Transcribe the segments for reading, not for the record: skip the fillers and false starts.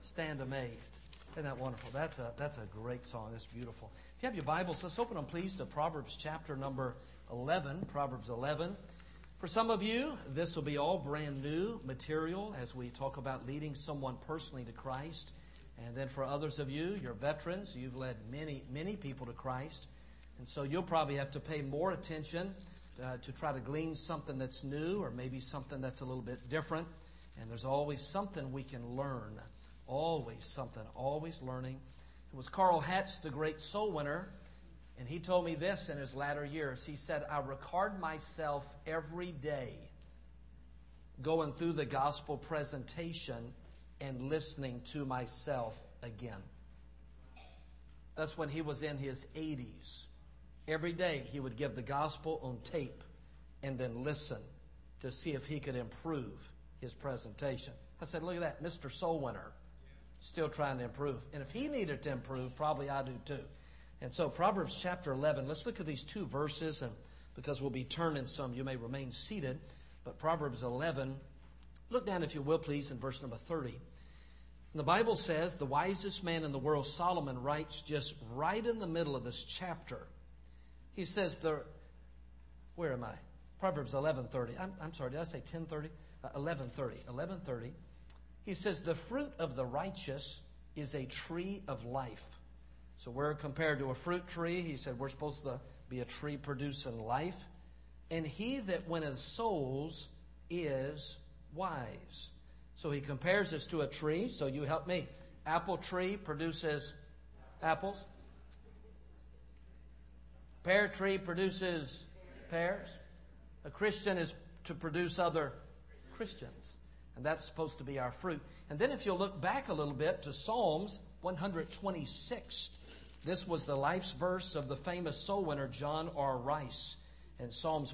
stand amazed. Isn't that wonderful? That's a great song. That's beautiful. If you have your Bibles, let's open them, please, to Proverbs chapter number 11. Proverbs 11. For some of you, this will be all brand new material as we talk about leading someone personally to Christ. And then for others of you, you're veterans. You've led many people to Christ. And so you'll probably have to pay more attention to try to glean something that's new or maybe something that's a little bit different. And there's always something we can learn. Always something, always learning. It was Carl Hatch, the great soul winner, and he told me this in his latter years. He said, I record myself every day going through the gospel presentation and listening to myself again. That's when he was in his 80s. Every day he would give the gospel on tape and then listen to see if he could improve his presentation. I said, look at that, Mr. Soul Winner, still trying to improve. And if he needed to improve, probably I do too. And so Proverbs chapter 11, let's look at these two verses, and because we'll be turning some, you may remain seated. But Proverbs 11, look down if you will, please, in verse number 30. And the Bible says, the wisest man in the world, Solomon, writes just right in the middle of this chapter. He says, where am I? Proverbs 11:30. I'm sorry, did I say 10:30? 11:30. 11:30. He says, the fruit of the righteous is a tree of life. So we're compared to a fruit tree. He said we're supposed to be a tree producing life. And he that winneth souls is wise. So he compares us to a tree. So you help me. Apple tree produces apples. Pear tree produces pears. A Christian is to produce other Christians. And that's supposed to be our fruit. And then if you'll look back a little bit to Psalms 126. This was the life's verse of the famous soul winner John R. Rice. And Psalms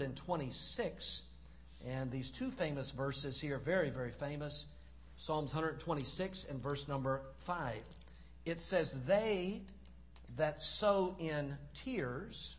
126. And these two famous verses here, very, very famous. Psalms 126 and verse number 5. It says, they that sow in tears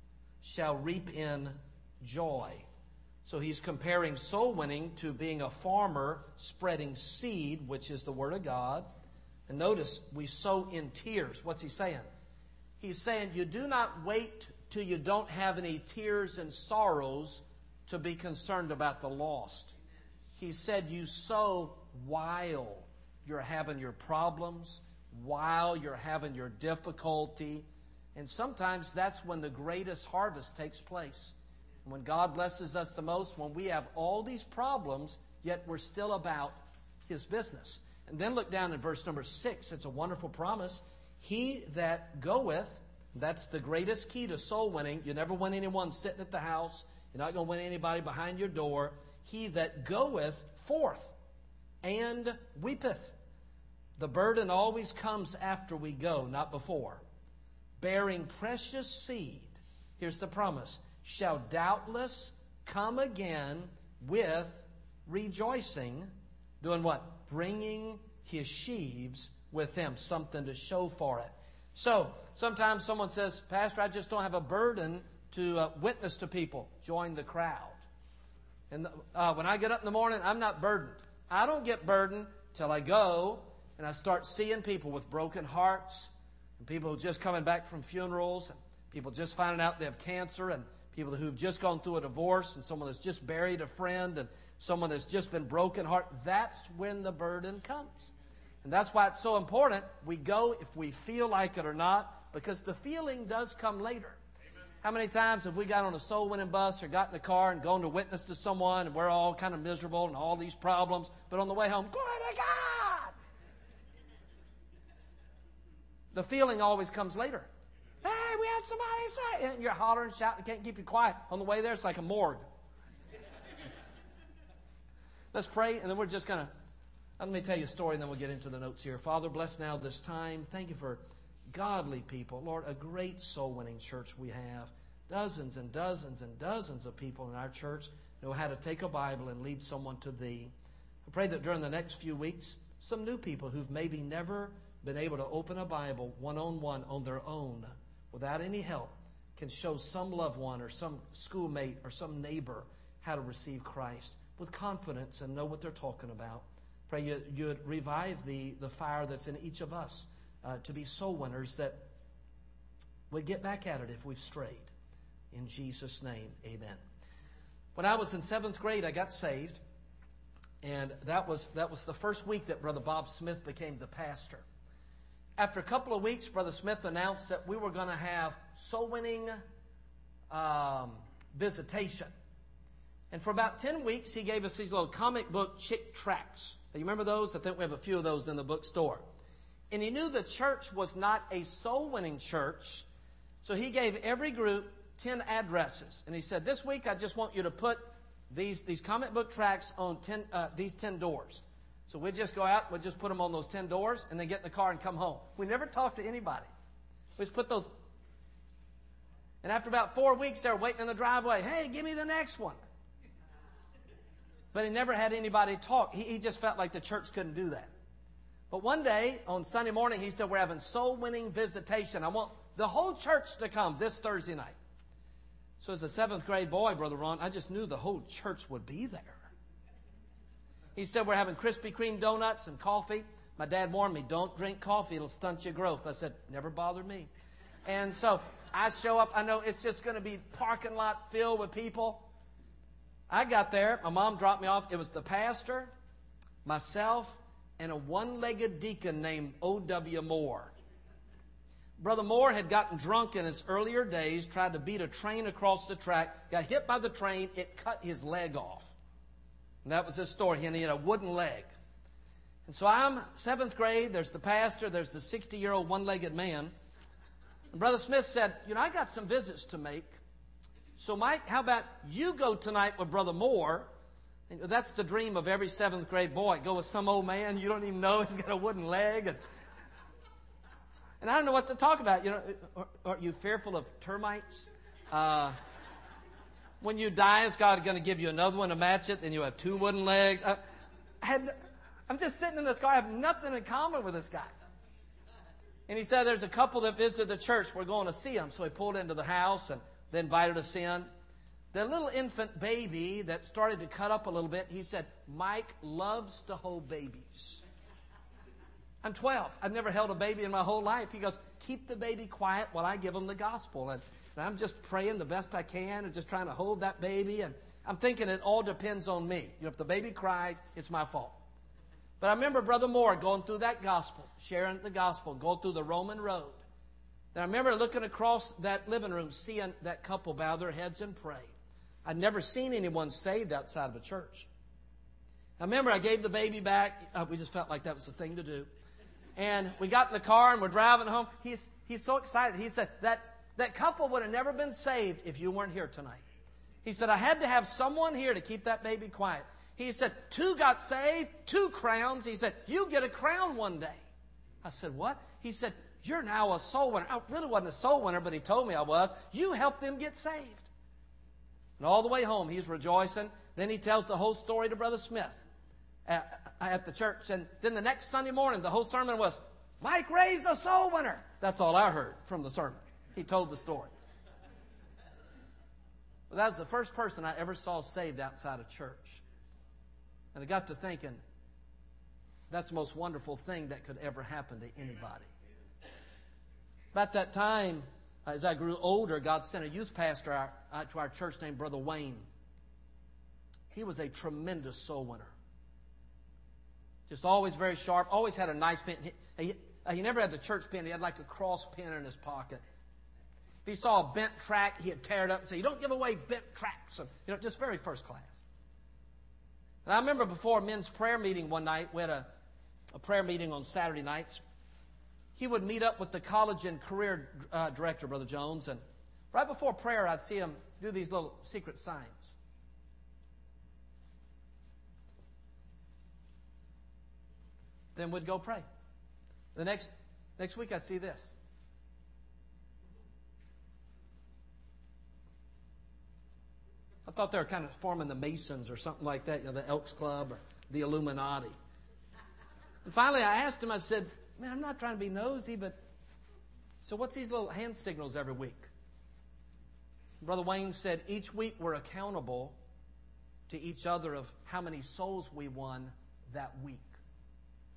shall reap in joy. So he's comparing soul winning to being a farmer spreading seed, which is the Word of God. And notice, we sow in tears. What's he saying? He's saying you do not wait till you don't have any tears and sorrows to be concerned about the lost. He said you sow while you're having your problems, while you're having your difficulty. And sometimes that's when the greatest harvest takes place. When God blesses us the most, when we have all these problems, yet we're still about His business. And then look down in verse number 6. It's a wonderful promise. He that goeth, that's the greatest key to soul winning. You never win anyone sitting at the house. You're not going to win anybody behind your door. He that goeth forth and weepeth. The burden always comes after we go, not before. Bearing precious seed. Here's the promise. Shall doubtless come again with rejoicing. Doing what? Bringing his sheaves with him. Something to show for it. So, sometimes someone says, Pastor, I just don't have a burden to witness to people. Join the crowd. And when I get up in the morning, I'm not burdened. I don't get burdened till I go and I start seeing people with broken hearts, and people just coming back from funerals, and people just finding out they have cancer, and people who've just gone through a divorce, and someone that's just buried a friend, and someone that's just been broken heart. That's when the burden comes. And that's why it's so important we go if we feel like it or not, because the feeling does come later. Amen. How many times have we got on a soul winning bus or got in the car and gone to witness to someone, and we're all kind of miserable and all these problems, but on the way home, glory to God! The feeling always comes later. Hey, we had somebody say, and you're hollering, shouting, can't keep you quiet. On the way there, it's like a morgue. Let's pray, and then we're just going to, let me tell you a story, and then we'll get into the notes here. Father, bless now this time. Thank you for godly people. Lord, a great soul-winning church we have. Dozens and dozens and dozens of people in our church know how to take a Bible and lead someone to Thee. I pray that during the next few weeks, some new people who've maybe never been able to open a Bible one-on-one on their own without any help can show some loved one or some schoolmate or some neighbor how to receive Christ with confidence and know what they're talking about. Pray you'd revive the fire that's in each of us to be soul winners that would get back at it if we've strayed. In Jesus' name, amen. When I was in 7th grade, I got saved. And that was the first week that Brother Bob Smith became the pastor. After a couple of weeks, Brother Smith announced that we were going to have soul-winning visitation. And for about 10 weeks, he gave us these little comic book chick tracts. You remember those? I think we have a few of those in the bookstore. And he knew the church was not a soul-winning church, so he gave every group 10 addresses. And he said, this week I just want you to put these comic book tracts on these 10 doors. So we'd just go out, we'd just put them on those 10 doors, and then get in the car and come home. We never talked to anybody. We just put those. And after about 4 weeks, they were waiting in the driveway. Hey, give me the next one. But he never had anybody talk. He just felt like the church couldn't do that. But one day, on Sunday morning, he said, we're having soul-winning visitation. I want the whole church to come this Thursday night. So as a 7th grade boy, Brother Ron, I just knew the whole church would be there. He said, we're having Krispy Kreme donuts and coffee. My dad warned me, don't drink coffee. It'll stunt your growth. I said, never bothered me. And so I show up. I know it's just going to be parking lot filled with people. I got there. My mom dropped me off. It was the pastor, myself, and a one-legged deacon named O.W. Moore. Brother Moore had gotten drunk in his earlier days, tried to beat a train across the track, got hit by the train, it cut his leg off. And that was his story, and he had a wooden leg. And so I'm 7th grade, there's the pastor, there's the 60-year-old one-legged man. And Brother Smith said, I got some visits to make. So Mike, how about you go tonight with Brother Moore? And that's the dream of every 7th grade boy. Go with some old man you don't even know, he's got a wooden leg. And I don't know what to talk about. Are you fearful of termites? When you die, is God going to give you another one to match it? Then you have 2 wooden legs. I'm just sitting in this car. I have nothing in common with this guy. And he said, there's a couple that visited the church. We're going to see them. So he pulled into the house and they invited us in. The little infant baby that started to cut up a little bit, he said, Mike loves to hold babies. I'm 12. I've never held a baby in my whole life. He goes, keep the baby quiet while I give him the gospel. And I'm just praying the best I can and just trying to hold that baby. And I'm thinking it all depends on me. If the baby cries, it's my fault. But I remember Brother Moore going through that gospel, sharing the gospel, going through the Roman road. Then I remember looking across that living room, seeing that couple bow their heads and pray. I'd never seen anyone saved outside of a church. I remember I gave the baby back. We just felt like that was the thing to do. And we got in the car and we're driving home. He's so excited. He said, that couple would have never been saved if you weren't here tonight. He said, I had to have someone here to keep that baby quiet. He said, 2 got saved, 2 crowns. He said, you get a crown one day. I said, what? He said, you're now a soul winner. I really wasn't a soul winner, but he told me I was. You helped them get saved. And all the way home, he's rejoicing. Then he tells the whole story to Brother Smith at the church. And then the next Sunday morning, the whole sermon was, Mike Ray's a soul winner. That's all I heard from the sermon. He told the story. But that was the first person I ever saw saved outside of church. And I got to thinking, that's the most wonderful thing that could ever happen to anybody. About that time, as I grew older, God sent a youth pastor to our church named Brother Wayne. He was a tremendous soul winner. Just always very sharp, always had a nice pen. He never had the church pen. He had like a cross pen in his pocket. If he saw a bent track, he'd tear it up and say, you don't give away bent tracks. And, just very first class. And I remember before a men's prayer meeting one night, we had a prayer meeting on Saturday nights. He would meet up with the college and career director, Brother Jones, and right before prayer, I'd see him do these little secret signs. Then we'd go pray. The next week, I'd see this. I thought they were kind of forming the Masons or something like that, the Elks Club or the Illuminati. And finally, I asked him, I said, man, I'm not trying to be nosy, but so what's these little hand signals every week? Brother Wayne said, each week we're accountable to each other of how many souls we won that week.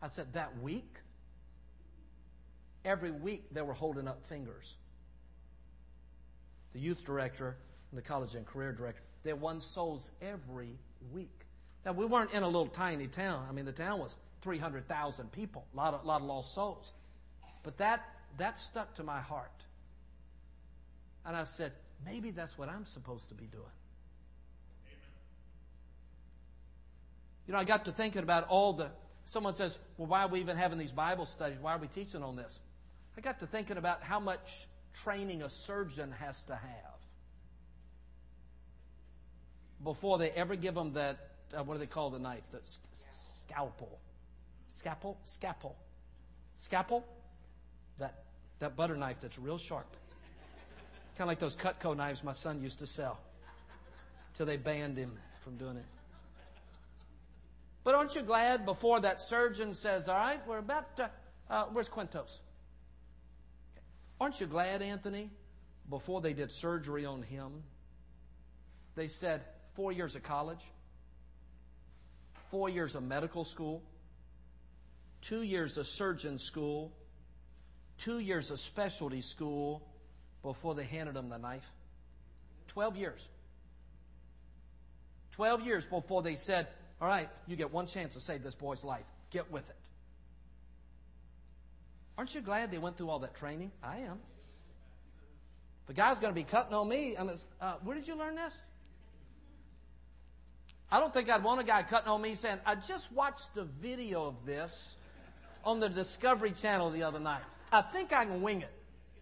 I said, that week? Every week they were holding up fingers. The youth director and the college and career director, they won souls every week. Now, we weren't in a little tiny town. I mean, the town was 300,000 people, a lot of lost souls. But that stuck to my heart. And I said, maybe that's what I'm supposed to be doing. You know, I got to thinking about someone says, well, why are we even having these Bible studies? Why are we teaching on this? I got to thinking about how much training a surgeon has to have before they ever give them that, what do they call the knife? The scalpel. Scalpel? That butter knife that's real sharp. It's kind of like those Cutco knives my son used to sell till they banned him from doing it. But aren't you glad before that surgeon says, all right, we're about to, where's Quintos? Okay. Aren't you glad, Anthony, before they did surgery on him, they said 4 years of college, 4 years of medical school, 2 years of surgeon school, 2 years of specialty school before they handed him the knife? 12 years. 12 years before they said, all right, you get one chance to save this boy's life. Get with it. Aren't you glad they went through all that training? I am. If a guy's going to be cutting on me, where did you learn this? I don't think I'd want a guy cutting on me saying, I just watched a video of this on the Discovery Channel the other night. I think I can wing it.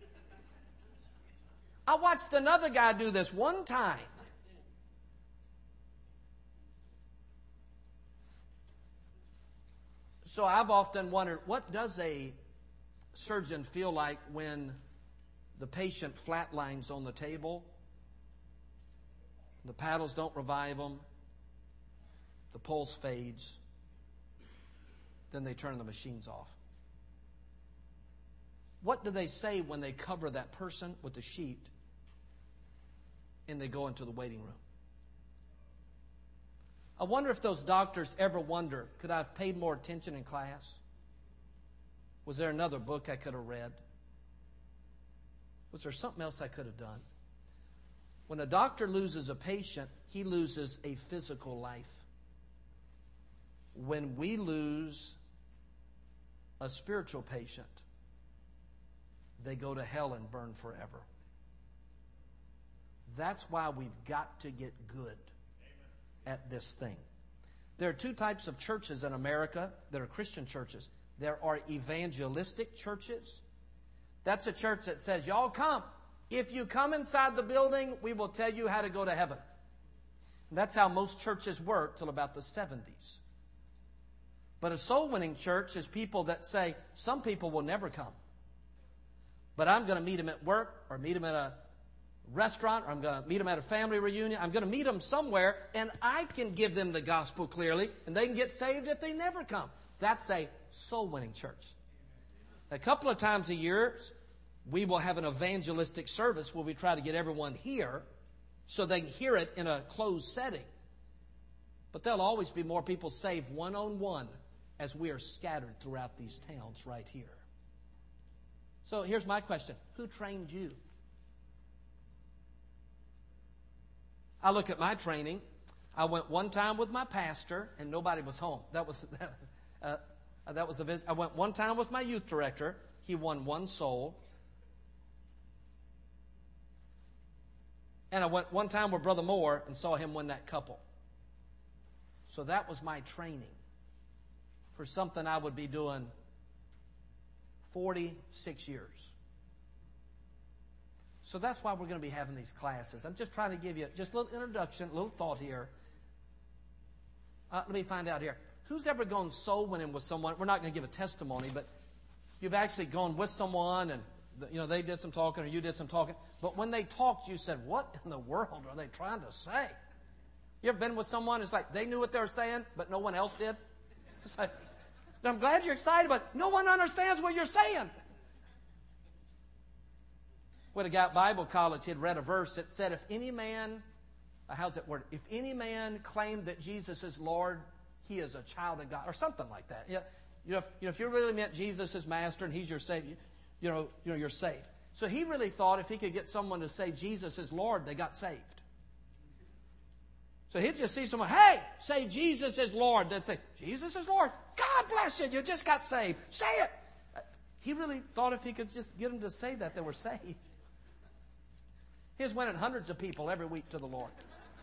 I watched another guy do this one time. So I've often wondered, what does a surgeon feel like when the patient flatlines on the table, the paddles don't revive them, the pulse fades, then they turn the machines off? What do they say when they cover that person with a sheet and they go into the waiting room? I wonder if those doctors ever wonder, could I have paid more attention in class? Was there another book I could have read? Was there something else I could have done? When a doctor loses a patient, he loses a physical life. When we lose a spiritual patient, they go to hell and burn forever. That's why we've got to get good at this thing. There are two types of churches in America that are Christian churches. There are evangelistic churches. That's a church that says, y'all come. If you come inside the building, we will tell you how to go to heaven. And that's how most churches worked till about the 70s. But a soul-winning church is people that say, some people will never come. But I'm going to meet them at work, or meet them at a restaurant, or I'm going to meet them at a family reunion. I'm going to meet them somewhere, and I can give them the gospel clearly, and they can get saved if they never come. That's a soul-winning church. A couple of times a year, we will have an evangelistic service where we try to get everyone here so they can hear it in a closed setting. But there'll always be more people saved one-on-one as we are scattered throughout these towns right here. So here's my question. Who trained you? I look at my training. I went one time with my pastor, and nobody was home. That was the visit. I went one time with my youth director. He won one soul. And I went one time with Brother Moore and saw him win that couple. So that was my training for something I would be doing 46 years. So that's why we're going to be having these classes. I'm just trying to give you just a little introduction, a little thought here. Let me find out here. Who's ever gone soul winning with someone? We're not going to give a testimony, but you've actually gone with someone and they did some talking or you did some talking. But when they talked, you said, what in the world are they trying to say? You ever been with someone, it's like they knew what they were saying, but no one else did? It's like, I'm glad you're excited, but no one understands what you're saying. When I got Bible college, he had read a verse that said, if any man, how's that word? If any man claimed that Jesus is Lord, he is a child of God, or something like that. Yeah. if you really meant Jesus as master and he's your Savior, you're saved. So he really thought if he could get someone to say Jesus is Lord, they got saved. So he'd just see someone, hey, say Jesus is Lord. They'd say, Jesus is Lord. God bless you. You just got saved. Say it. He really thought if he could just get them to say that, they were saved. He was winning hundreds of people every week to the Lord.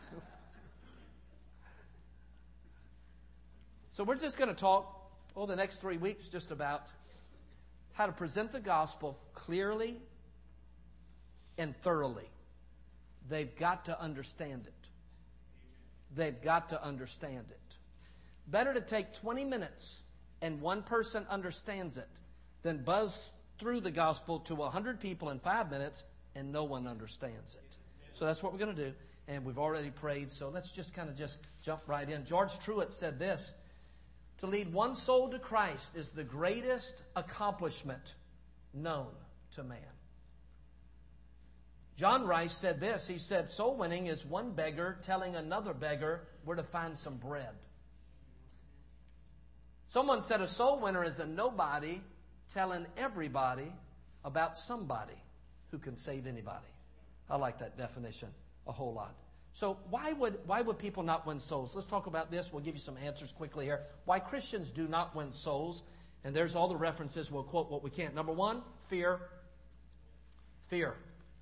So we're just going to talk the next 3 weeks just about how to present the gospel clearly and thoroughly. They've got to understand it. They've got to understand it. Better to take 20 minutes and one person understands it than buzz through the gospel to 100 people in 5 minutes and no one understands it. So that's what we're going to do. And we've already prayed, so let's just kind of jump right in. George Truett said this: to lead one soul to Christ is the greatest accomplishment known to man. John Rice said this. He said, soul winning is one beggar telling another beggar where to find some bread. Someone said a soul winner is a nobody telling everybody about somebody who can save anybody. I like that definition a whole lot. So why would people not win souls? Let's talk about this. We'll give you some answers quickly here. Why Christians do not win souls. And there's all the references. We'll quote what we can. Number one, fear. Fear.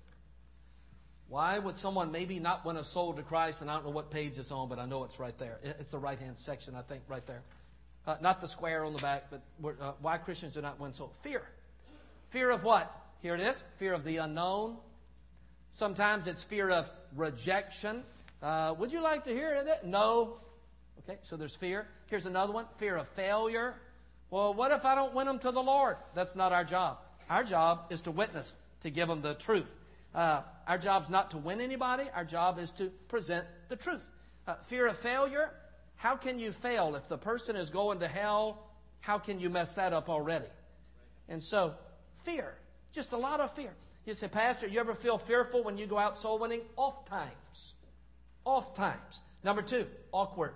Why would someone maybe not win a soul to Christ? And I don't know what page it's on, but I know it's right there. It's the right-hand section, I think, right there. Not the square on the back, but why Christians do not win souls. Fear. Fear of what? Here it is. Fear of the unknown. Sometimes it's fear of rejection. Would you like to hear that? No. Okay, so there's fear. Here's another one. Fear of failure. Well, what if I don't win them to the Lord? That's not our job. Our job is to witness, to give them the truth. Our job's not to win anybody. Our job is to present the truth. Fear of failure. How can you fail? If the person is going to hell, how can you mess that up already? And so, fear. Just a lot of fear. You say, Pastor, you ever feel fearful when you go out soul winning? Oft times. Oft times. Number two, awkward.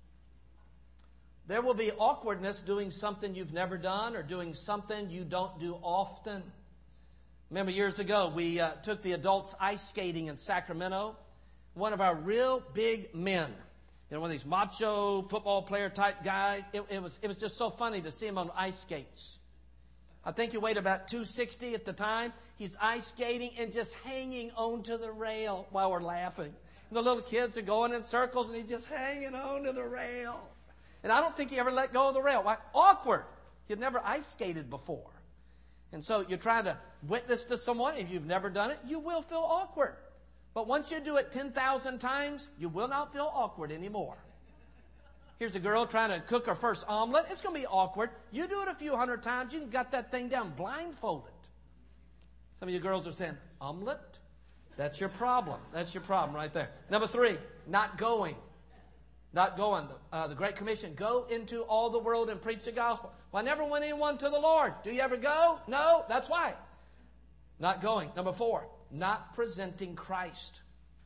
There will be awkwardness doing something you've never done or doing something you don't do often. Remember years ago, we took the adults ice skating in Sacramento. One of our real big men, one of these macho football player type guys, it was just so funny to see him on ice skates. I think he weighed about 260 at the time. He's ice skating and just hanging onto the rail while we're laughing. And the little kids are going in circles and he's just hanging onto the rail. And I don't think he ever let go of the rail. Why? Awkward. He'd never ice skated before. And so you're trying to witness to someone. If you've never done it, you will feel awkward. But once you do it 10,000 times, you will not feel awkward anymore. Here's a girl trying to cook her first omelet. It's going to be awkward. You do it a few hundred times, you can got that thing down blindfolded. Some of you girls are saying, omelet? That's your problem. That's your problem right there. Number three, not going. Not going. The Great Commission, go into all the world and preach the gospel. Well, I never went anyone to the Lord. Do you ever go? No, that's why. Not going. Number four, not presenting Christ.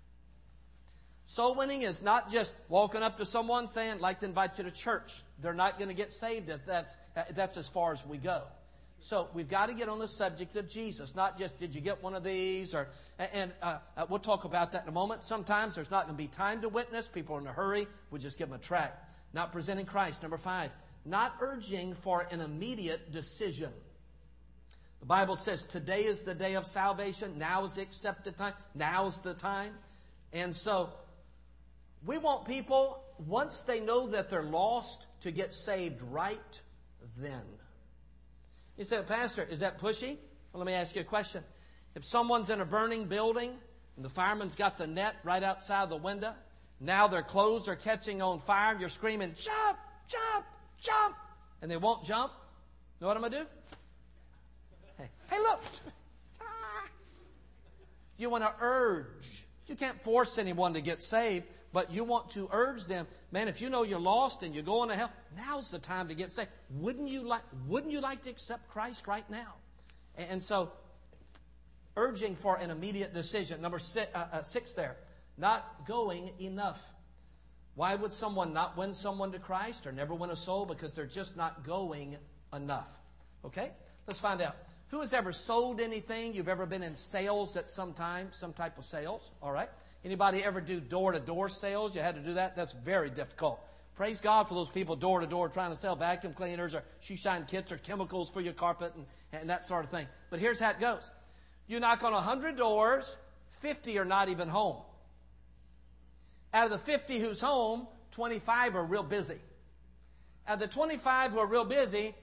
Soul winning is not just walking up to someone saying, I'd like to invite you to church. They're not going to get saved if that's as far as we go. So we've got to get on the subject of Jesus, not just, did you get one of these? We'll talk about that in a moment. Sometimes there's not going to be time to witness. People are in a hurry. We just give them a tract. Not presenting Christ. Number five, not urging for an immediate decision. The Bible says today is the day of salvation. Now is the accepted time. Now is the time. And so we want people, once they know that they're lost, to get saved right then. You say, Pastor, is that pushy? Well, let me ask you a question. If someone's in a burning building and the fireman's got the net right outside the window, now their clothes are catching on fire, you're screaming, jump, jump, jump, and they won't jump, you know what I'm going to do? Hey, look. You want to urge. You can't force anyone to get saved, but you want to urge them. Man, if you know you're lost and you're going to hell, now's the time to get saved. Wouldn't you like to accept Christ right now? And so, urging for an immediate decision. Number six there, not going enough. Why would someone not win someone to Christ or never win a soul? Because they're just not going enough. Okay? Let's find out. Who has ever sold anything? You've ever been in sales at some time, some type of sales? All right. Anybody ever do door-to-door sales? You had to do that? That's very difficult. Praise God for those people door-to-door trying to sell vacuum cleaners or shoe shine kits or chemicals for your carpet and that sort of thing. But here's how it goes. You knock on 100 doors, 50 are not even home. Out of the 50 who's home, 25 are real busy. Out of the 25 who are real busy,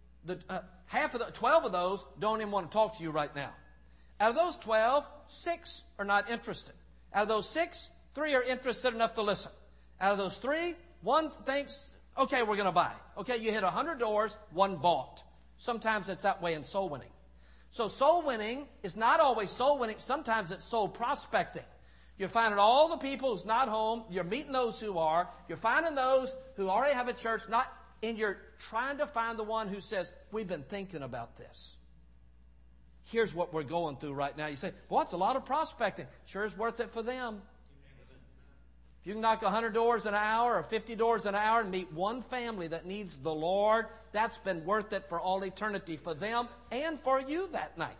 12 of those don't even want to talk to you right now. Out of those 12, 6 are not interested. Out of those 6, 3 are interested enough to listen. Out of those 3, 1 thinks, okay, we're going to buy. Okay, you hit 100 doors, 1 bought. Sometimes it's that way in soul winning. So soul winning is not always soul winning. Sometimes it's soul prospecting. You're finding all the people who's not home. You're meeting those who are. You're finding those who already have a church. And you're trying to find the one who says, we've been thinking about this. Here's what we're going through right now. You say, well, it's a lot of prospecting. Sure is worth it for them. If you can knock 100 doors in an hour or 50 doors in an hour and meet one family that needs the Lord, that's been worth it for all eternity for them and for you that night.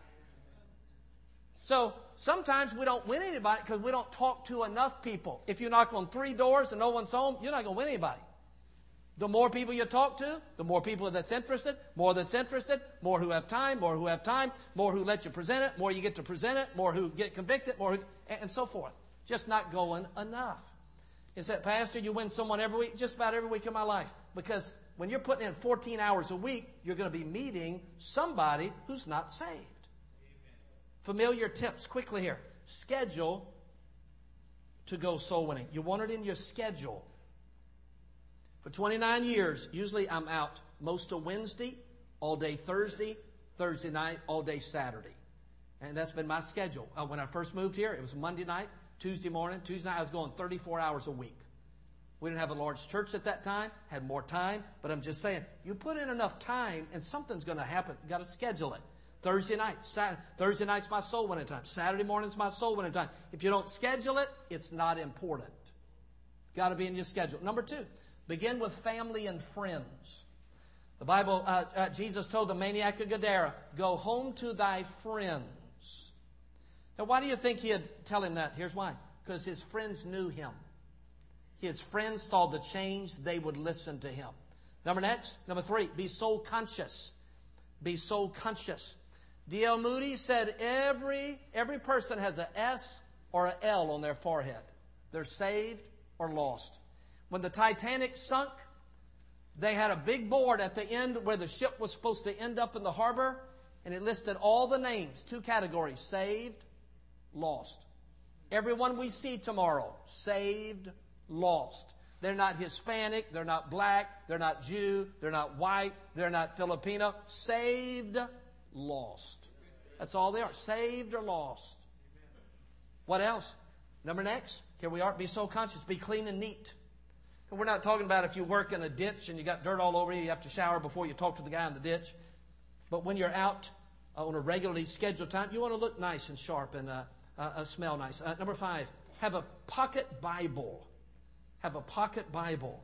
So sometimes we don't win anybody because we don't talk to enough people. If you knock on 3 doors and no one's home, you're not going to win anybody. The more people you talk to, the more people that's interested, more who have time, more who let you present it, more you get to present it, more who get convicted, and so forth. Just not going enough. You said, Pastor, you win someone every week, just about every week of my life. Because when you're putting in 14 hours a week, you're going to be meeting somebody who's not saved. Familiar tips quickly here. Schedule to go soul winning. You want it in your schedule. For 29 years, usually I'm out most of Wednesday, all day Thursday, Thursday night, all day Saturday. And that's been my schedule. When I first moved here, it was Monday night, Tuesday morning. Tuesday night, I was going 34 hours a week. We didn't have a large church at that time, had more time. But I'm just saying, you put in enough time and something's going to happen. You've got to schedule it. Thursday night's my soul winning time. Saturday morning's my soul winning time. If you don't schedule it, it's not important. Got to be in your schedule. Number 2. Begin with family and friends. The Bible, Jesus told the maniac of Gadara, go home to thy friends. Now, why do you think he'd tell him that? Here's why. Because his friends knew him. His friends saw the change. They would listen to him. Number 3, be soul conscious. Be soul conscious. D.L. Moody said every person has an S or an L on their forehead. They're saved or lost. When the Titanic sunk, they had a big board at the end where the ship was supposed to end up in the harbor, and it listed all the names, 2 categories, saved, lost. Everyone we see tomorrow, saved, lost. They're not Hispanic, they're not black, they're not Jew, they're not white, they're not Filipino. Saved, lost. That's all they are, saved or lost. What else? Next, here we are, be soul conscious, be clean and neat. And we're not talking about if you work in a ditch and you got dirt all over you, you have to shower before you talk to the guy in the ditch. But when you're out on a regularly scheduled time, you want to look nice and sharp and smell nice. Number 5, have a pocket Bible. Have a pocket Bible.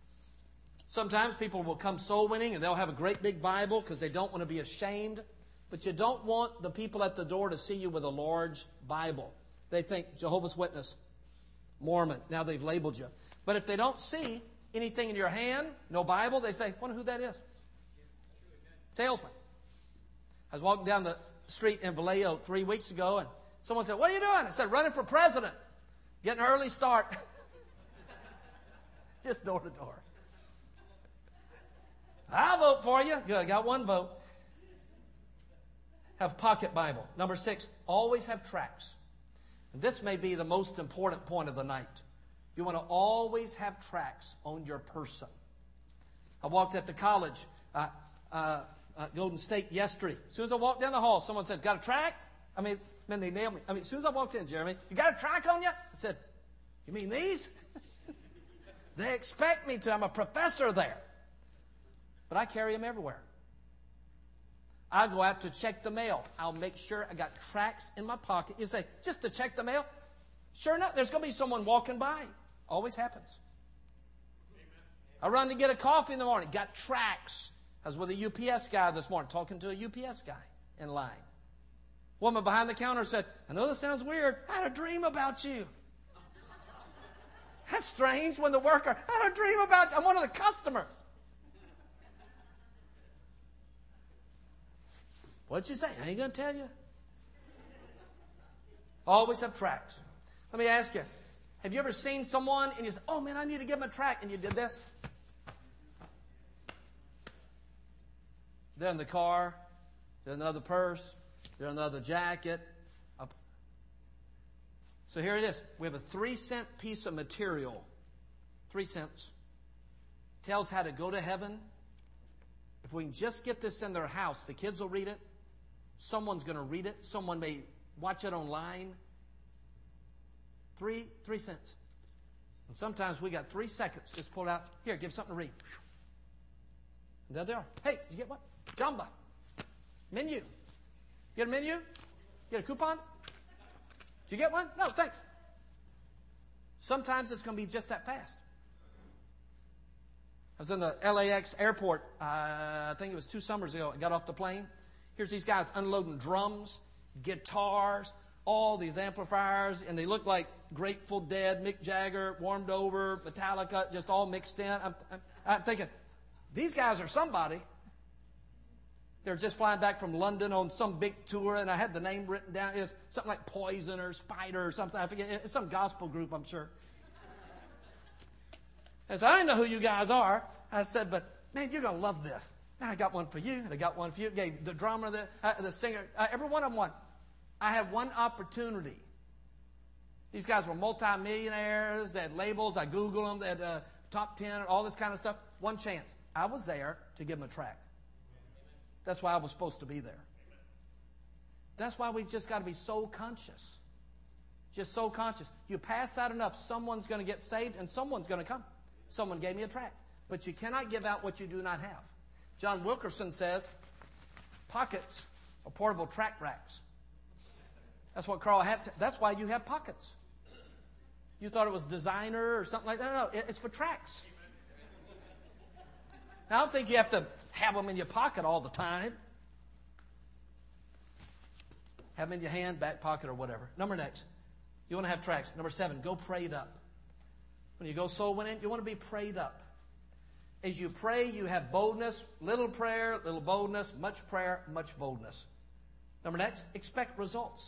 Sometimes people will come soul winning and they'll have a great big Bible because they don't want to be ashamed. But you don't want the people at the door to see you with a large Bible. They think Jehovah's Witness, Mormon. Now they've labeled you. But if they don't see anything in your hand, no Bible, they say, wonder who that is. Salesman. I was walking down the street in Vallejo 3 weeks ago, and someone said, what are you doing? I said, running for president. Getting an early start. Just door to door. I'll vote for you. Good, I got 1 vote. Have pocket Bible. Number 6, always have tracts. And this may be the most important point of the night. You want to always have tracts on your person. I walked at the college, Golden State, yesterday. As soon as I walked down the hall, someone said, got a tract? Man, they nailed me. As soon as I walked in, Jeremy, you got a tract on you? I said, you mean these? They expect me to. I'm a professor there. But I carry them everywhere. I go out to check the mail. I'll make sure I got tracts in my pocket. You say, just to check the mail? Sure enough, there's going to be someone walking by. Always happens. I run to get a coffee in the morning. Got tracts. I was with a UPS guy this morning, talking to a UPS guy in line. Woman behind the counter said, I know this sounds weird. I had a dream about you. That's strange when the worker, I had a dream about you. I'm one of the customers. What'd you say? I ain't going to tell you. Always have tracts. Let me ask you, have you ever seen someone and you said, oh man, I need to give them a tract, and you did this? They're in the car, they're in the other purse, they're in the other jacket. So here it is. We have a 3-cent piece of material. 3 cents. Tells how to go to heaven. If we can just get this in their house, the kids will read it. Someone's going to read it. Someone may watch it online. 3 cents. And sometimes we got 3 seconds. Just pull it out. Here, give something to read. And there they are. Hey, you get what? Jamba. Menu. Get a menu? Get a coupon? Did you get one? No, thanks. Sometimes it's going to be just that fast. I was in the LAX airport, I think it was 2 summers ago. I got off the plane. Here's these guys unloading drums, guitars, all these amplifiers, and they look like Grateful Dead, Mick Jagger, Warmed Over, Metallica, just all mixed in. I'm thinking, these guys are somebody. They're just flying back from London on some big tour, and I had the name written down. It's something like Poison or Spider or something. I forget. It's some gospel group, I'm sure. And so I didn't know who you guys are. I said, but man, you're going to love this. Man, I got one for you, and I got one for you. Gave the drummer, the singer, every one of them one. I had one opportunity. These guys were multimillionaires. They had labels. I Googled them. They had top 10, all this kind of stuff. One chance. I was there to give them a tract. That's why I was supposed to be there. That's why we've just got to be so conscious. Just so conscious. You pass out enough, someone's going to get saved and someone's going to come. Someone gave me a tract. But you cannot give out what you do not have. John Wilkerson says, pockets are portable tract racks. That's what Carl had said. That's why you have pockets. You thought it was designer or something like that. No, it's for tracts. Now, I don't think you have to have them in your pocket all the time. Have them in your hand, back pocket, or whatever. Number next. You want to have tracts. Number 7, go prayed up. When you go soul winning, you want to be prayed up. As you pray, you have boldness. Little prayer, little boldness. Much prayer, much boldness. Number next, expect results.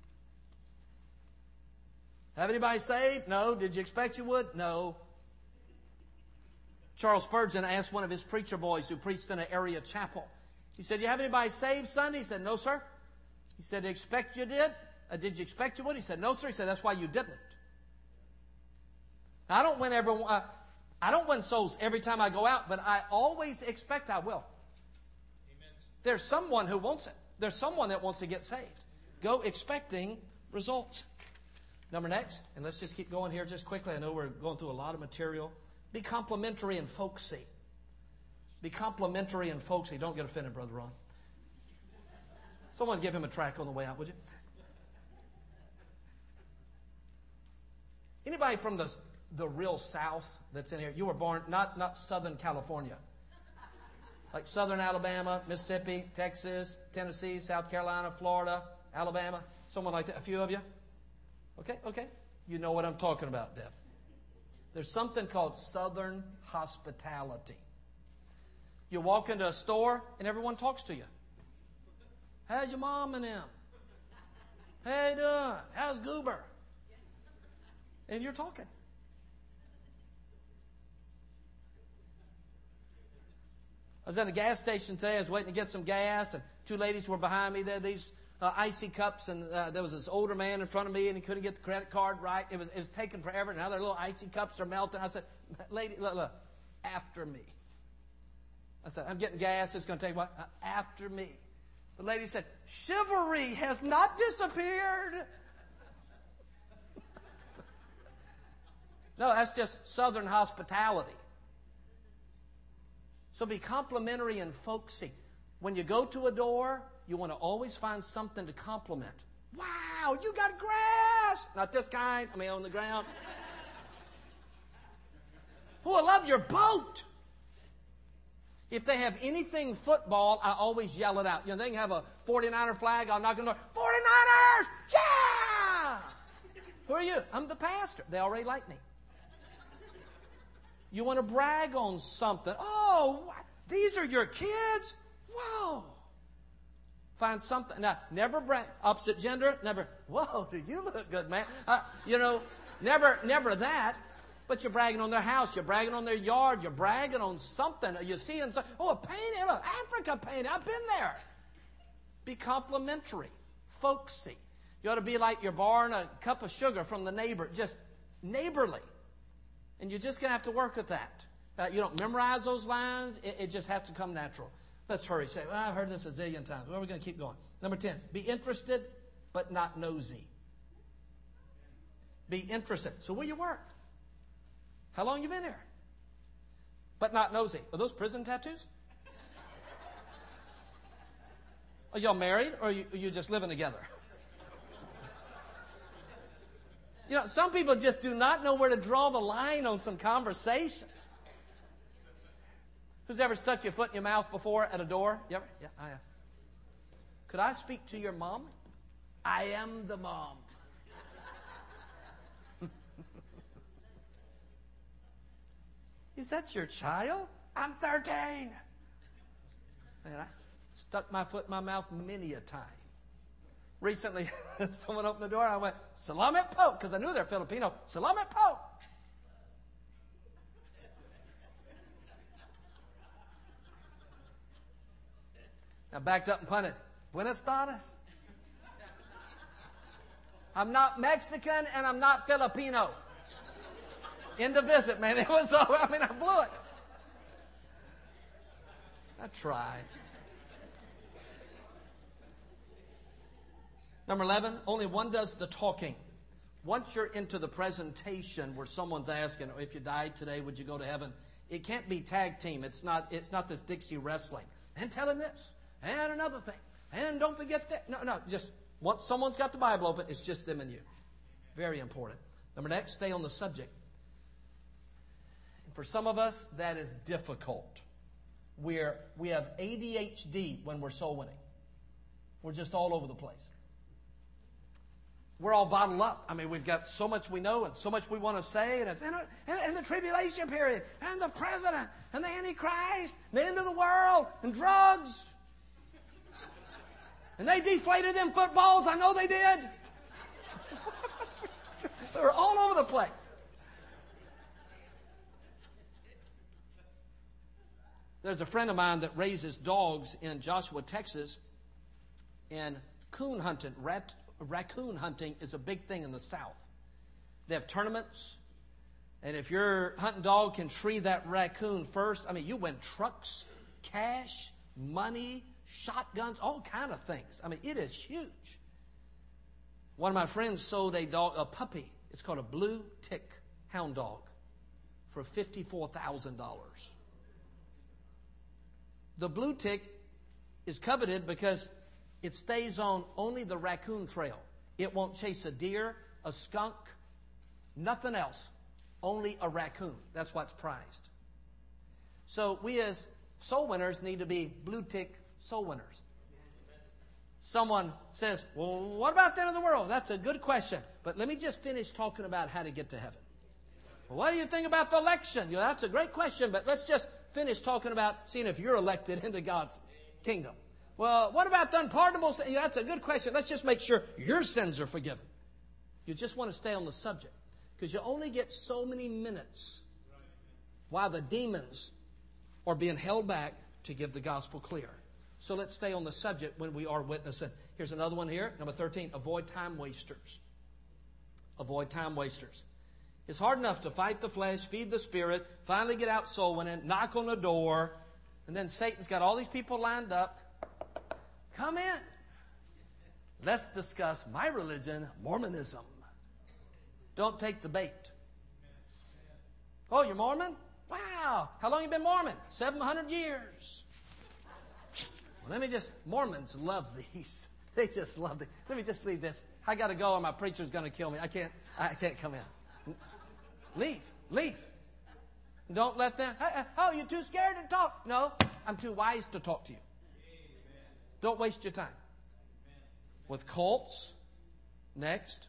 Have anybody saved? No. Did you expect you would? No. Charles Spurgeon asked one of his preacher boys who preached in an area chapel. He said, you have anybody saved Sunday? He said, no, sir. He said, expect you did? Did you expect you would? He said, no, sir. He said, that's why you didn't. Now, I don't win souls every time I go out, but I always expect I will. Amen. There's someone who wants it. There's someone that wants to get saved. Go expecting results. Number next, and let's just keep going here just quickly. I know we're going through a lot of material. Be complimentary and folksy. Be complimentary and folksy. Don't get offended, Brother Ron. Someone give him a track on the way out, would you? Anybody from the real South that's in here? You were born, not Southern California. Like Southern Alabama, Mississippi, Texas, Tennessee, South Carolina, Florida, Alabama. Someone like that. A few of you? Okay. You know what I'm talking about, Deb. There's something called Southern hospitality. You walk into a store and everyone talks to you. How's your mom and them? How you doing? How's Goober? And you're talking. I was at a gas station today. I was waiting to get some gas, and 2 ladies were behind me. They had these icy cups, and there was this older man in front of me, and he couldn't get the credit card right. It was taking forever. Now their little icy cups are melting. I said, lady, look, after me. I said, I'm getting gas. It's going to take what? After me. The lady said, chivalry has not disappeared. No, that's just Southern hospitality. So be complimentary and folksy. When you go to a door, you want to always find something to compliment. Wow, you got grass. Not this kind. On the ground. Oh, I love your boat. If they have anything football, I always yell it out. You know, they can have a 49er flag. I'll knock on the door. 49ers! Yeah! Who are you? I'm the pastor. They already like me. You want to brag on something. Oh, these are your kids? Whoa. Find something. Now, never brag. Opposite gender, never. Whoa, do you look good, man? Never that. But you're bragging on their house. You're bragging on their yard. You're bragging on something. You're seeing something. Oh, a painting. Look, Africa painting. I've been there. Be complimentary. Folksy. You ought to be like you're borrowing a cup of sugar from the neighbor. Just neighborly. And you're just going to have to work at that. You don't memorize those lines. It just has to come natural. Let's hurry. Say, well, I've heard this a zillion times. Well, we're going to keep going. Number 10. Be interested, but not nosy. Be interested. So where you work? How long you been here? But not nosy. Are those prison tattoos? Are y'all married, or are you just living together? You know, some people just do not know where to draw the line on some conversations. Who's ever stuck your foot in your mouth before at a door? You ever? Yeah, I have. Could I speak to your mom? I am the mom. Is that your child? I'm 13. Man, I stuck my foot in my mouth many a time. Recently, someone opened the door and I went, Salamat po, because I knew they're Filipino. Salamat po. I backed up and punted. Buenas tardes. I'm not Mexican and I'm not Filipino. End of visit, man. It was over. I blew it. I tried. Number 11, only one does the talking. Once you're into the presentation where someone's asking, if you died today, would you go to heaven? It can't be tag team. It's not this Dixie wrestling. And tell him this. And another thing. And don't forget that. No. Just once someone's got the Bible open, it's just them and you. Very important. Number next, stay on the subject. For some of us, that is difficult. We have ADHD when we're soul winning. We're just all over the place. We're all bottled up. We've got so much we know and so much we want to say, and it's in the tribulation period, and the president, and the Antichrist, the end of the world, and drugs. And they deflated them footballs. I know they did. They were all over the place. There's a friend of mine that raises dogs in Joshua, Texas, and coon hunting. Raccoon hunting is a big thing in the South. They have tournaments, and if your hunting dog can tree that raccoon first, you win trucks, cash, money, shotguns, all kind of things. It is huge. One of my friends sold a puppy. It's called a blue tick hound dog for $54,000. The blue tick is coveted because it stays on only the raccoon trail. It won't chase a deer, a skunk, nothing else. Only a raccoon. That's what's prized. So we as soul winners need to be blue tick soul winners. Someone says, well, what about the end of the world? That's a good question. But let me just finish talking about how to get to heaven. Well, what do you think about the election? That's a great question, but let's just finish talking about seeing if you're elected into God's kingdom. Well, what about the unpardonable sin? That's a good question. Let's just make sure your sins are forgiven. You just want to stay on the subject because you only get so many minutes while the demons are being held back to give the gospel clear. So let's stay on the subject when we are witnessing. Here's another one here. Number 13, avoid time wasters. Avoid time wasters. It's hard enough to fight the flesh, feed the spirit, finally get out soul winning, knock on the door, and then Satan's got all these people lined up. Come in. Let's discuss my religion, Mormonism. Don't take the bait. Oh, you're Mormon? Wow. How long you been Mormon? 700 years. Well, Mormons love these. They just love these. Let me just leave this. I got to go or my preacher's going to kill me. I can't come in. Leave. Don't let them, oh, you're too scared to talk. No, I'm too wise to talk to you. Don't waste your time. With cults, next,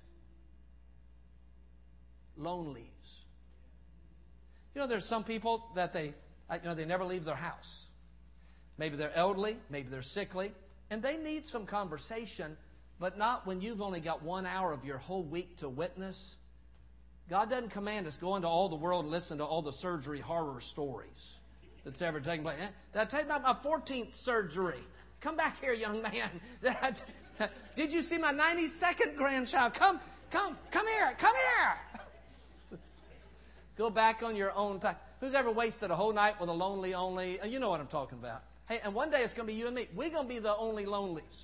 lonelies. You know, there's some people that they never leave their house. Maybe they're elderly, maybe they're sickly, and they need some conversation, but not when you've only got 1 hour of your whole week to witness. God doesn't command us go into all the world and listen to all the surgery horror stories that's ever taken place. Did I tell you about my 14th surgery? Come back here, young man. Did you see my 92nd grandchild? Come here. Go back on your own time. Who's ever wasted a whole night with a lonely only? You know what I'm talking about. Hey, and one day it's going to be you and me. We're going to be the only lonelies.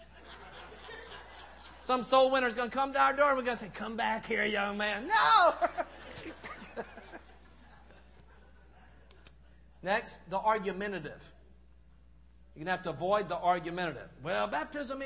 Some soul winner's going to come to our door and we're going to say, come back here, young man. No! Next, the argumentative. You're going to have to avoid the argumentative. Well, baptism...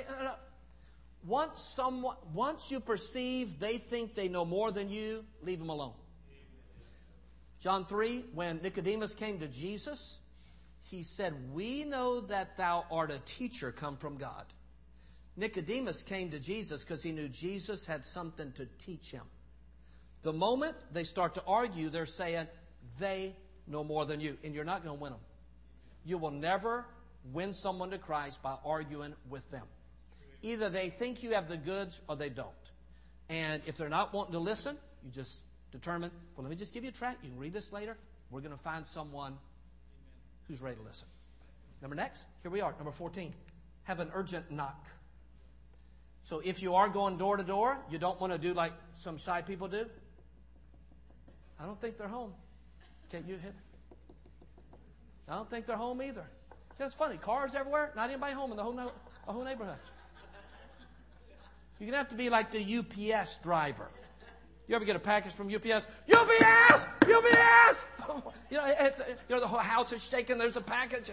Once you perceive they think they know more than you, leave them alone. John 3, when Nicodemus came to Jesus, he said, we know that thou art a teacher come from God. Nicodemus came to Jesus because he knew Jesus had something to teach him. The moment they start to argue, they're saying, they know more than you. And you're not going to win them. You will never win someone to Christ by arguing with them. Either they think you have the goods or they don't. And if they're not wanting to listen, you just determine, well, let me just give you a tract. You can read this later. We're going to find someone who's ready to listen. Next, here we are, number 14. Have an urgent knock. So if you are going door to door, you don't want to do like some shy people do. I don't think they're home. Can't you hit? I don't think they're home either. You know, it's funny. Cars everywhere. Not anybody home in the whole neighborhood. You're going to have to be like the UPS driver. You ever get a package from UPS? UPS! UPS! The whole house is shaking. There's a package.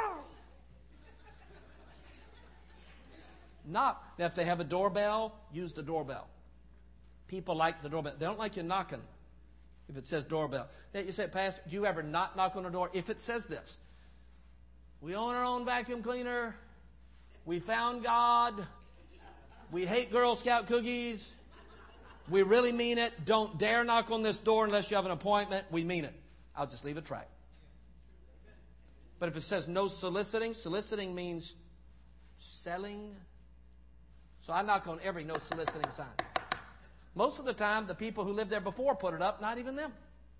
Knock. Now, if they have a doorbell, use the doorbell. People like the doorbell. They don't like you knocking if it says doorbell. Now, you say, Pastor, do you ever not knock on the door? If it says this, we own our own vacuum cleaner. We found God. We hate Girl Scout cookies. We really mean it. Don't dare knock on this door unless you have an appointment. We mean it. I'll just leave a tract. But if it says no soliciting, soliciting means selling. So I knock on every no soliciting sign. Most of the time, the people who lived there before put it up, not even them.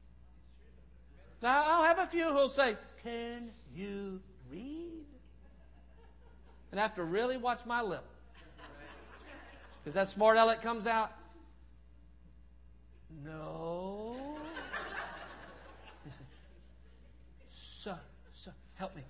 Now, I'll have a few who'll say, can you read? And I have to really watch my lip. Because that smart aleck comes out. No. You say, sir, help me.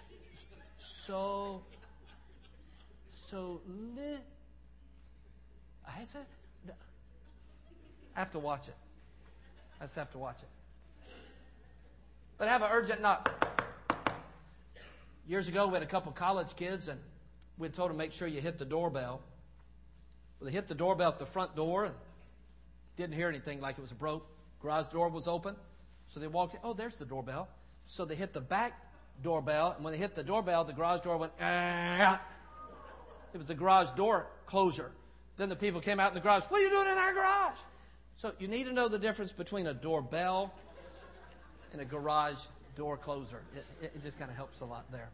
I have to watch it. I just have to watch it. But have an urgent knock. Years ago, we had a couple college kids, and we told them, make sure you hit the doorbell. Well, they hit the doorbell at the front door and didn't hear anything like it was broke. Garage door was open. So they walked in. Oh, there's the doorbell. So they hit the back doorbell. And when they hit the doorbell, the garage door went, ah. It was the garage door closure. Then the people came out in the garage. What are you doing in our garage? So you need to know the difference between a doorbell and a garage door closer. It just kind of helps a lot there.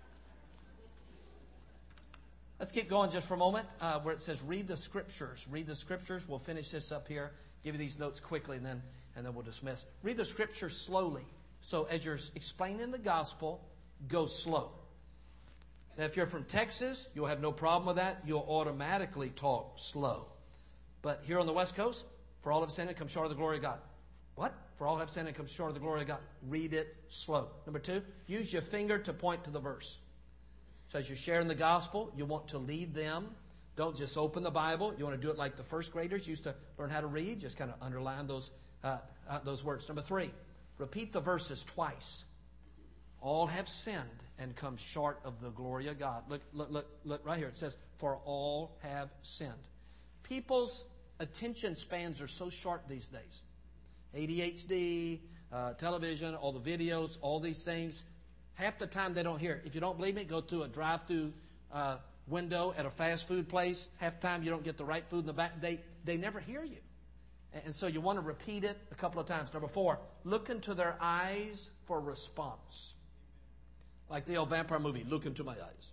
Let's keep going just for a moment where it says read the scriptures. Read the scriptures. We'll finish this up here. Give you these notes quickly and then we'll dismiss. Read the scriptures slowly. So as you're explaining the gospel, go slow. Now if you're from Texas, you'll have no problem with that. You'll automatically talk slow. But here on the West Coast, for all have sinned and come short of the glory of God. What? For all have sinned and come short of the glory of God. Read it slow. Number 2, use your finger to point to the verse. So as you're sharing the gospel, you want to lead them. Don't just open the Bible. You want to do it like the first graders used to learn how to read. Just kind of underline those words. Number 3, repeat the verses twice. All have sinned and come short of the glory of God. Look right here. It says, for all have sinned. People's attention spans are so short these days. ADHD, television, all the videos, all these things. Half the time they don't hear it. If you don't believe me, go through a drive-through window at a fast food place. Half the time you don't get the right food in the back. They never hear you. And so you want to repeat it a couple of times. Number 4, look into their eyes for response. Like the old vampire movie, look into my eyes.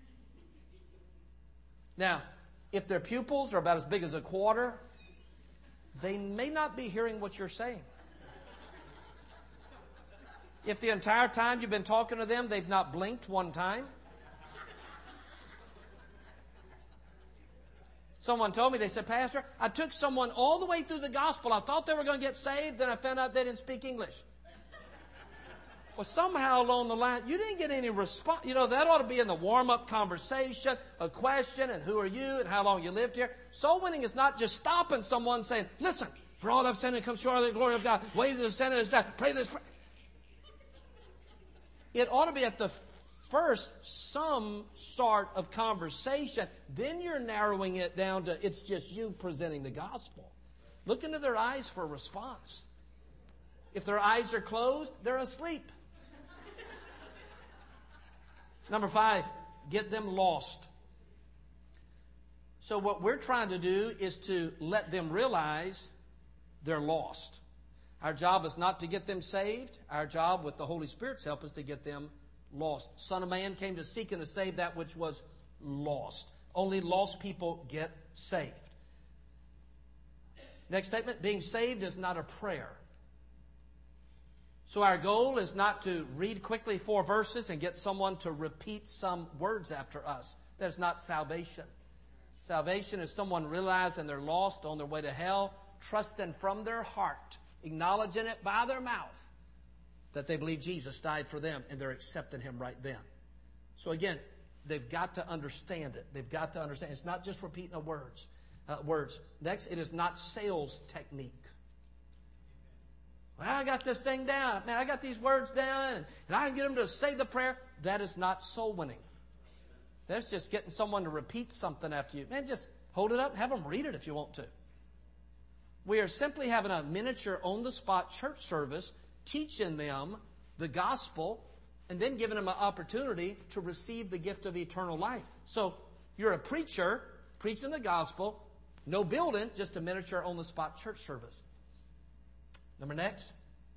Now, if their pupils are about as big as a quarter, they may not be hearing what you're saying. If the entire time you've been talking to them, they've not blinked one time. Someone told me, they said, Pastor, I took someone all the way through the gospel. I thought they were going to get saved, then I found out they didn't speak English. Well, somehow along the line, you didn't get any response. You know, that ought to be in the warm-up conversation, a question, and who are you, and how long you lived here. Soul winning is not just stopping someone saying, listen, for all I've sinned and come short of the glory of God, ways of the sinner is death, pray this prayer. It ought to be at the first some sort of conversation. Then you're narrowing it down to it's just you presenting the gospel. Look into their eyes for a response. If their eyes are closed, they're asleep. Number 5, get them lost. So what we're trying to do is to let them realize they're lost. Our job is not to get them saved. Our job with the Holy Spirit's help is to get them lost. Son of Man came to seek and to save that which was lost. Only lost people get saved. Next statement, being saved is not a prayer. So our goal is not to read quickly 4 verses and get someone to repeat some words after us. That's not salvation. Salvation is someone realizing they're lost, on their way to hell, trusting from their heart, acknowledging it by their mouth, that they believe Jesus died for them and they're accepting Him right then. So again, they've got to understand it. They've got to understand. It's not just repeating the words. Next, it is not sales technique. Well, I got this thing down. Man, I got these words down, and I can get them to say the prayer. That is not soul winning. That's just getting someone to repeat something after you. Man, just hold it up and have them read it if you want to. We are simply having a miniature on-the-spot church service, teaching them the gospel, and then giving them an opportunity to receive the gift of eternal life. So you're a preacher preaching the gospel, no building, just a miniature on-the-spot church service. Number next,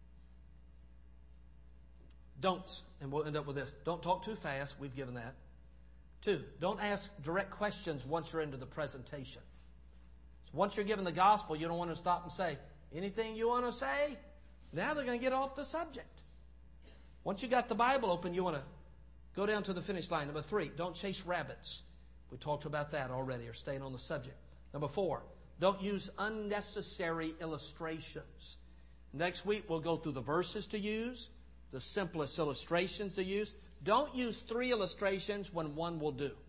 don'ts, and we'll end up with this. Don't talk too fast. We've given that. 2, don't ask direct questions once you're into the presentation. So once you're given the gospel, you don't want to stop and say, anything you want to say? Now they're going to get off the subject. Once you got the Bible open, you want to go down to the finish line. Number 3, don't chase rabbits. We talked about that already, or staying on the subject. Number 4, don't use unnecessary illustrations. Next week, we'll go through the verses to use, the simplest illustrations to use. Don't use 3 illustrations when 1 will do.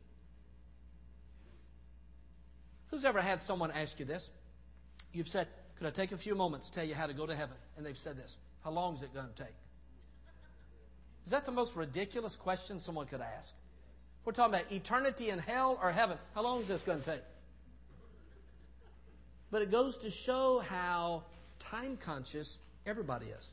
Who's ever had someone ask you this? You've said, could I take a few moments to tell you how to go to heaven? And they've said this. How long is it going to take? Is that the most ridiculous question someone could ask? We're talking about eternity in hell or heaven. How long is this going to take? But it goes to show how time conscious everybody is.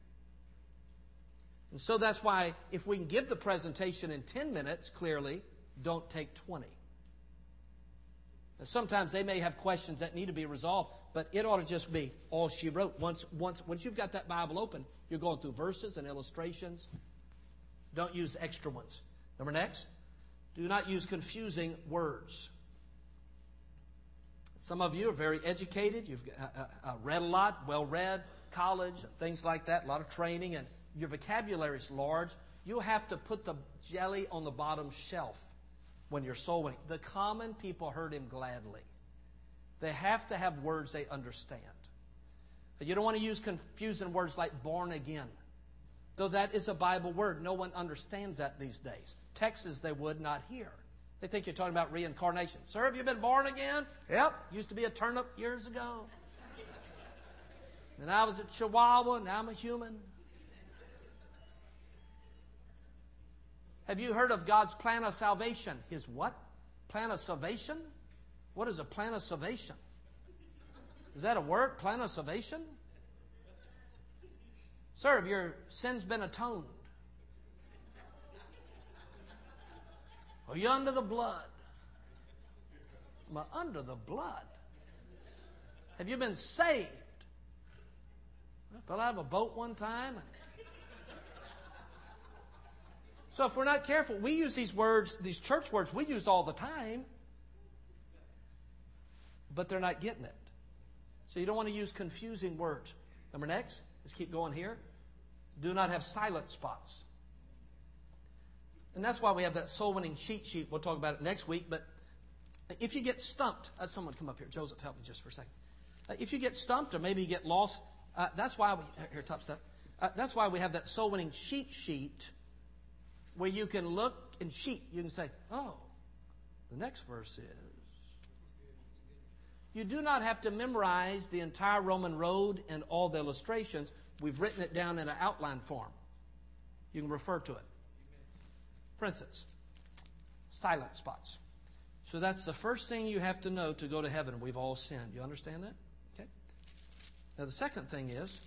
And so that's why if we can give the presentation in 10 minutes, clearly, don't take 20. Now, sometimes they may have questions that need to be resolved, but it ought to just be all she wrote. Once you've got that Bible open, you're going through verses and illustrations. Don't use extra ones. Number next, do not use confusing words. Some of you are very educated. You've read a lot, well-read, college, things like that, a lot of training, and your vocabulary is large. You'll have to put the jelly on the bottom shelf when you're soul winning. The common people heard Him gladly. They have to have words they understand. But you don't want to use confusing words like born again. Though that is a Bible word, no one understands that these days. Texas they would not hear. They think you're talking about reincarnation. Sir, have you been born again? Yep. Used to be a turnip years ago. Then I was at Chihuahua, now I'm a human. Have you heard of God's plan of salvation? His what? Plan of salvation? What is a plan of salvation? Is that a word? Plan of salvation? Sir, have your sins been atoned? Are you under the blood? Am I under the blood? Have you been saved? I fell out of a boat one time. So if we're not careful, we use these words, these church words, we use all the time, but they're not getting it. So you don't want to use confusing words. Number next, let's keep going here. Do not have silent spots. And that's why we have that soul winning cheat sheet. We'll talk about it next week. But if you get stumped, someone come up here. Joseph, help me just for a second. If you get stumped or maybe you get lost, that's why here, top step. That's why we have that soul winning cheat sheet where you can look and cheat. You can say, oh, the next verse is. You do not have to memorize the entire Roman road and all the illustrations. We've written it down in an outline form. You can refer to it. For instance, silent spots. So that's the first thing you have to know to go to heaven. We've all sinned. You understand that? Okay. Now the second thing is,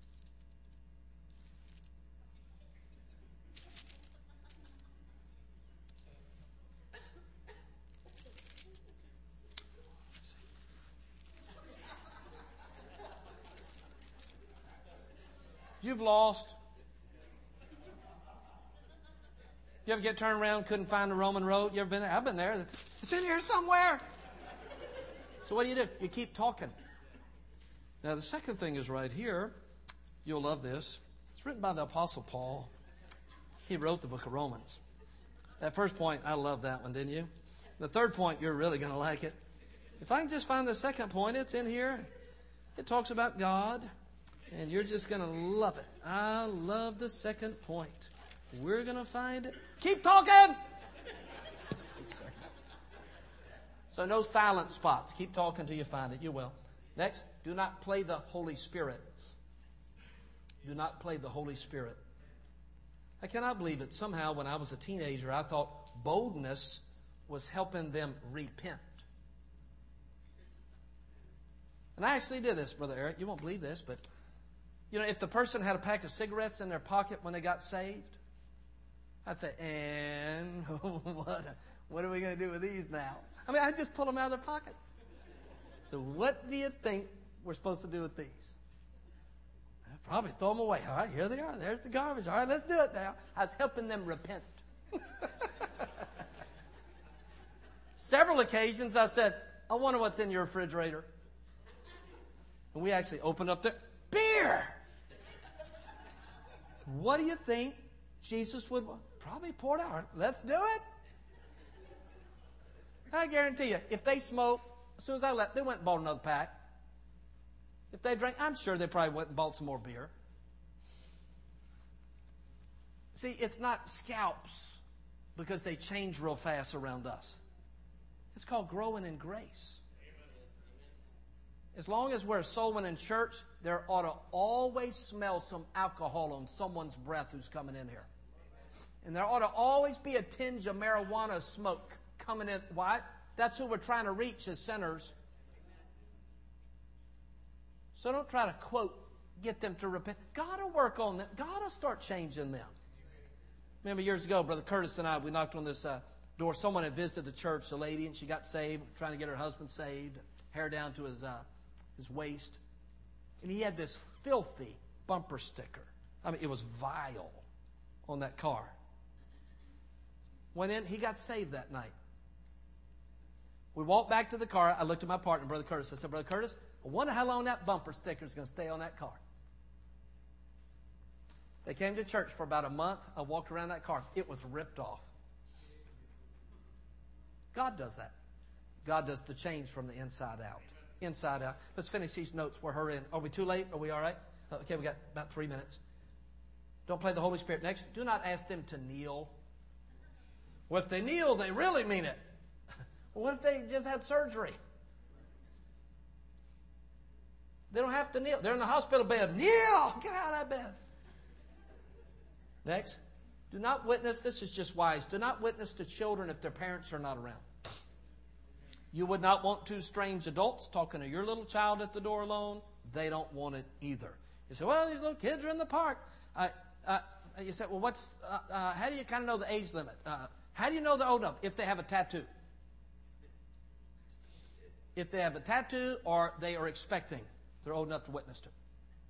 you've lost. You ever get turned around, couldn't find the Roman road? You ever been there? I've been there. It's in here somewhere. So what do? You keep talking. Now the second thing is right here. You'll love this. It's written by the Apostle Paul. He wrote the book of Romans. That first point, I love that one, didn't you? The third point, you're really going to like it. If I can just find the second point, it's in here. It talks about God. And you're just going to love it. I love the second point. We're going to find it. Keep talking! So no silent spots. Keep talking till you find it. You will. Next, do not play the Holy Spirit. Do not play the Holy Spirit. I cannot believe it. Somehow when I was a teenager, I thought boldness was helping them repent. And I actually did this, Brother Eric. You won't believe this, but if the person had a pack of cigarettes in their pocket when they got saved, I'd say, and what are we going to do with these now? I'd just pull them out of their pocket. So what do you think we're supposed to do with these? I'd probably throw them away. All right, here they are. There's the garbage. All right, let's do it now. I was helping them repent. Several occasions I said, I wonder what's in your refrigerator. And we actually opened up the beer. What do you think Jesus would probably pour it out? Let's do it. I guarantee you, if they smoke, as soon as I left, they went and bought another pack. If they drank, I'm sure they probably went and bought some more beer. See, it's not scalps because they change real fast around us. It's called growing in grace. As long as we're a soul winning church, there ought to always smell some alcohol on someone's breath who's coming in here. And there ought to always be a tinge of marijuana smoke coming in. Why? That's who we're trying to reach as sinners. So don't try to, quote, get them to repent. God will work on them. God will start changing them. Remember years ago, Brother Curtis and I, we knocked on this door. Someone had visited the church, a lady, and she got saved, trying to get her husband saved, hair down to his waist. And he had this filthy bumper sticker. It was vile on that car. Went in, he got saved that night. We walked back to the car. I looked at my partner, Brother Curtis. I said, Brother Curtis, I wonder how long that bumper sticker is going to stay on that car. They came to church for about a month. I walked around that car. It was ripped off. God does that. God does the change from the inside out. Inside out. Let's finish these notes. We're hurrying. Are we too late? Are we all right? Okay, we got about 3 minutes. Don't play the Holy Spirit. Next, do not ask them to kneel. Well, if they kneel, they really mean it. Well, what if they just had surgery? They don't have to kneel. They're in the hospital bed. Kneel! Get out of that bed. Next, do not witness. This is just wise. Do not witness to children if their parents are not around. You would not want two strange adults talking to your little child at the door alone. They don't want it either. You say, well, these little kids are in the park. You say, well, how do you kind of know the age limit? How do you know they're old enough? If they have a tattoo. If they have a tattoo or they are expecting, they're old enough to witness to.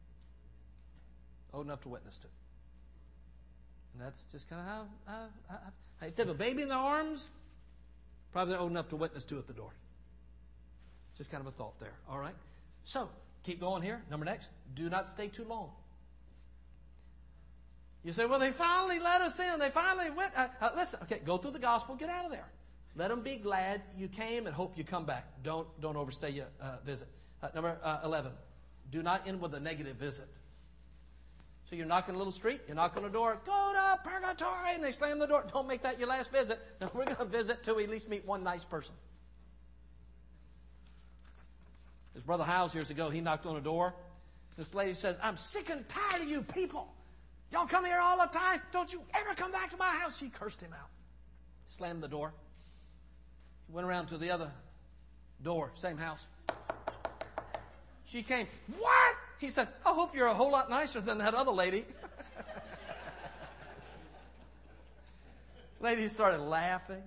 Old enough to witness to. And that's just kind of how if they have a baby in their arms, probably they're old enough to witness to at the door. Just kind of a thought there. All right? So, keep going here. Number next. Do not stay too long. You say, well, they finally let us in. They finally went. Listen, okay, go through the gospel. Get out of there. Let them be glad you came and hope you come back. Don't overstay your visit. Number 11. Do not end with a negative visit. So you're knocking a little street, you knock on the door, go to purgatory, and they slam the door. Don't make that your last visit. No, we're going to visit till we at least meet one nice person. His brother Hiles years ago, he knocked on a door. This lady says, I'm sick and tired of you people. Y'all come here all the time. Don't you ever come back to my house. She cursed him out. Slammed the door. He went around to the other door, same house. She came, what? He said, I hope you're a whole lot nicer than that other lady. Lady started laughing.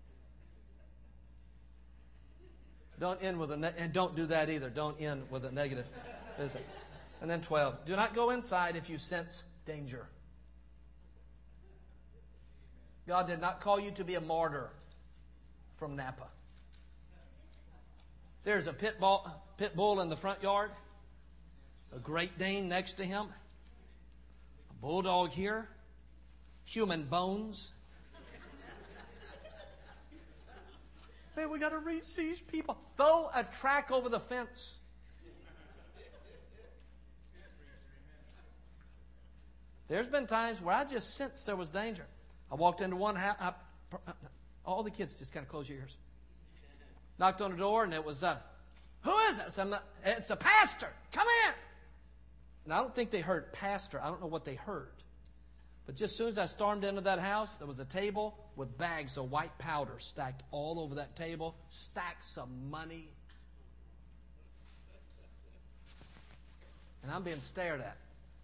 Don't end with and don't do that either. Don't end with a negative visit. And then 12, do not go inside if you sense danger. God did not call you to be a martyr from Napa. There's a pit bull in the front yard, a Great Dane next to him, a bulldog here, human bones. Man, we got to reach these people. Throw a track over the fence. There's been times where I just sensed there was danger. I walked into one house. All the kids just kind of close your ears. Knocked on the door, and it was, who is it? So it's the pastor. Come in. And I don't think they heard pastor. I don't know what they heard. But just as soon as I stormed into that house, there was a table with bags of white powder stacked all over that table, stacks of money. And I'm being stared at.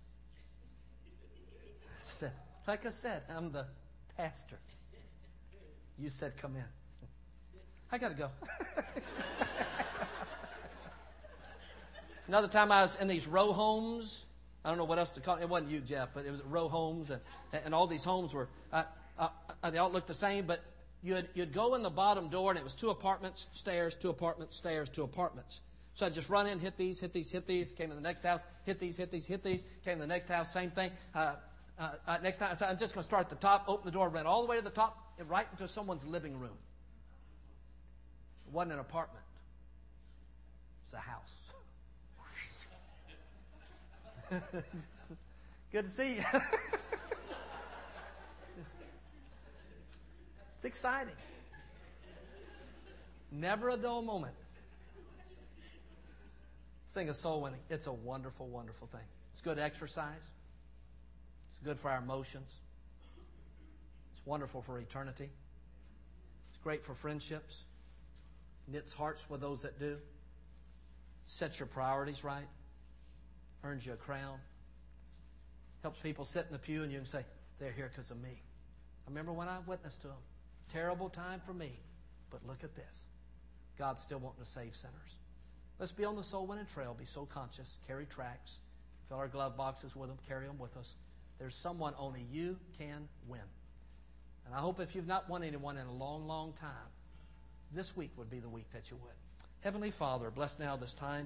Like I said, I'm the pastor. You said come in. I got to go. Another time I was in these row homes. I don't know what else to call it. It wasn't you, Jeff, but it was row homes. And all these homes were, they all looked the same, but you'd go in the bottom door, and it was 2 apartments, stairs, 2 apartments, stairs, 2 apartments. So I'd just run in, hit these, came to the next house, hit these, came to the next house, same thing. Next time, so I'm just going to start at the top, open the door, run all the way to the top, and right into someone's living room. It wasn't an apartment. It was a house. Good to see you. It's exciting. Never a dull moment. This thing is soul winning. It's a wonderful, wonderful thing. It's good exercise. It's good for our emotions. It's wonderful for eternity. It's great for friendships. Knits hearts with those that do. Sets your priorities right. Earns you a crown. Helps people sit in the pew and you can say, they're here because of me. I remember when I witnessed to them. Terrible time for me. But look at this. God's still wanting to save sinners. Let's be on the soul winning trail. Be so conscious. Carry tracts. Fill our glove boxes with them. Carry them with us. There's someone only you can win. And I hope if you've not won anyone in a long, long time, this week would be the week that you would. Heavenly Father, bless now this time.